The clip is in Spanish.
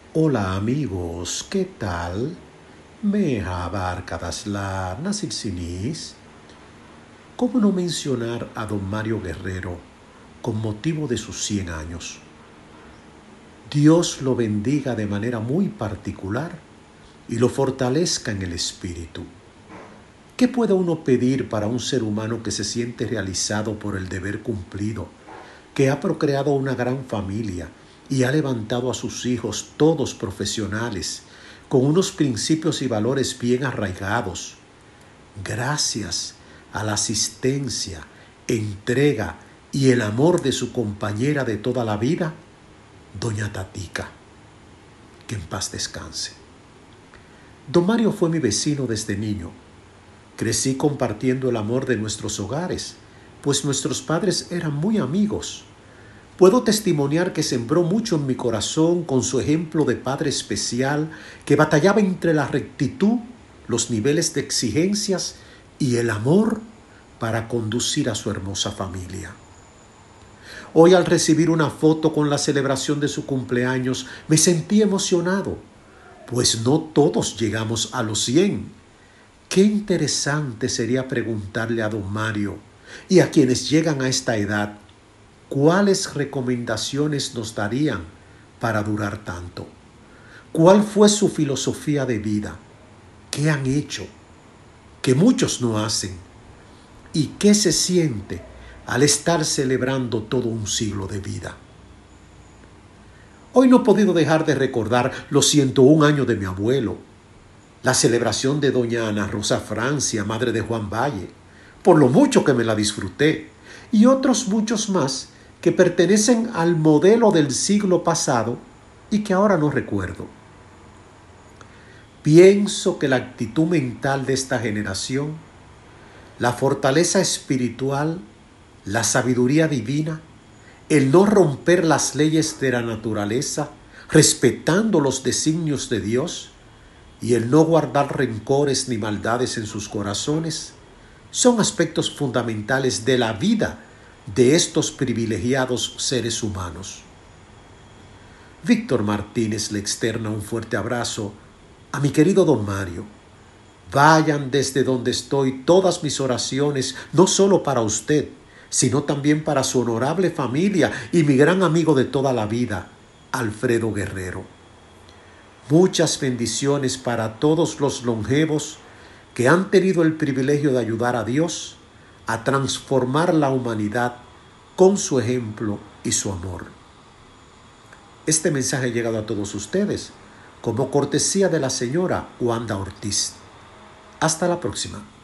Hola amigos, ¿qué tal? Merhaba arkadaşlar, nasılsınız? ¿Cómo no mencionar a don Mario Guerrero con motivo de sus 100 años? Dios lo bendiga de manera muy particular y lo fortalezca en el espíritu. ¿Qué puede uno pedir para un ser humano que se siente realizado por el deber cumplido, que ha procreado una gran familia y ha levantado a sus hijos todos profesionales, con unos principios y valores bien arraigados, gracias a la asistencia, entrega y el amor de su compañera de toda la vida, doña Tatica? Que en paz descanse. Don Mario fue mi vecino desde niño. Crecí compartiendo el amor de nuestros hogares, pues nuestros padres eran muy amigos. Puedo testimoniar que sembró mucho en mi corazón con su ejemplo de padre especial que batallaba entre la rectitud, los niveles de exigencias y el amor para conducir a su hermosa familia. Hoy, al recibir una foto con la celebración de su cumpleaños, me sentí emocionado, pues no todos llegamos a los 100. Qué interesante sería preguntarle a don Mario y a quienes llegan a esta edad, ¿cuáles recomendaciones nos darían para durar tanto? ¿Cuál fue su filosofía de vida? ¿Qué han hecho que muchos no hacen? ¿Y qué se siente al estar celebrando todo un siglo de vida? Hoy no he podido dejar de recordar los 101 años de mi abuelo, la celebración de doña Ana Rosa Francia, madre de Juan Valle, por lo mucho que me la disfruté, y otros muchos más que pertenecen al modelo del siglo pasado y que ahora no recuerdo. Pienso que la actitud mental de esta generación, la fortaleza espiritual, la sabiduría divina, el no romper las leyes de la naturaleza, respetando los designios de Dios, y el no guardar rencores ni maldades en sus corazones, son aspectos fundamentales de la vida de estos privilegiados seres humanos. Víctor Martínez le externa un fuerte abrazo a mi querido don Mario. Vayan desde donde estoy todas mis oraciones, no solo para usted, sino también para su honorable familia y mi gran amigo de toda la vida, Alfredo Guerrero. Muchas bendiciones para todos los longevos que han tenido el privilegio de ayudar a Dios a transformar la humanidad con su ejemplo y su amor. Este mensaje ha llegado a todos ustedes como cortesía de la señora Wanda Ortiz. Hasta la próxima.